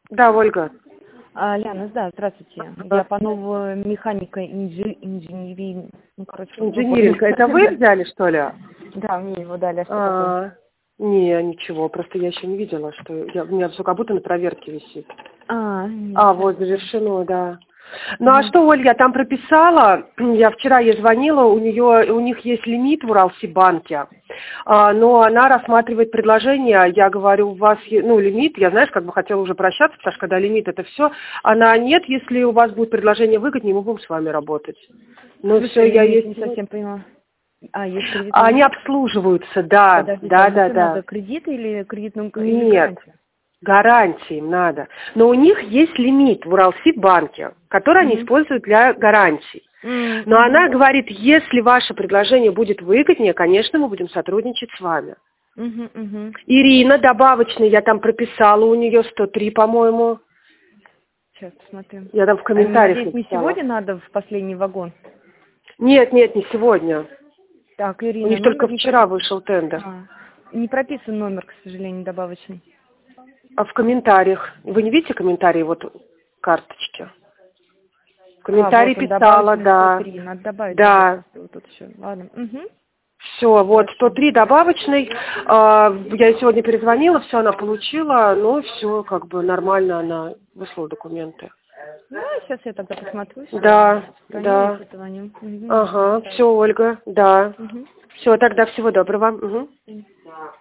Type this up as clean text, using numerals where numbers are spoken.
Да, Ольга. Ляна, да, здравствуйте. Я по новой механика инженерии, Инжиниринг. Это вы взяли, что ли? Да, мне его дали. А что такое? Не, ничего, просто я еще не видела, что у меня все как будто на проверке висит. Нет. Вот, завершено, да. Ну а что, Ольга, я там прописала, я вчера ей звонила, у них есть лимит в Уралсибанке, но она рассматривает предложение, я говорю, у вас, лимит, я, знаешь, как бы хотела уже прощаться, потому что когда лимит, это все, она нет, если у вас будет предложение выгоднее, мы будем с вами работать. Ну все, я не совсем поняла. Есть кредит? Они обслуживаются, да. Подождите, да. Надо кредит или кредитную или Нет. гарантию? Гарантии им надо. Но у них есть лимит в Уралсибанке, который они используют для гарантий. Но она говорит, если ваше предложение будет выгоднее, конечно, мы будем сотрудничать с вами. Ирина, добавочный, я там прописала у нее 103, по-моему. Сейчас посмотрим. Я там в комментариях надеюсь, не сегодня надо в последний вагон? Нет, не сегодня. Так, Ирина. У них только вчера вышел тендер. Не прописан номер, к сожалению, добавочный. А в комментариях? Вы не видите комментарии, вот карточки? В комментарии вот писала, да. 103. Надо добавить. Да. Вот тут еще. Ладно. Все, вот 103 добавочный. Я сегодня перезвонила, все она получила, ну все, как бы нормально она выслала документы. Сейчас я тогда посмотрю. Да. Ага, все, Ольга, да. Все, тогда всего доброго.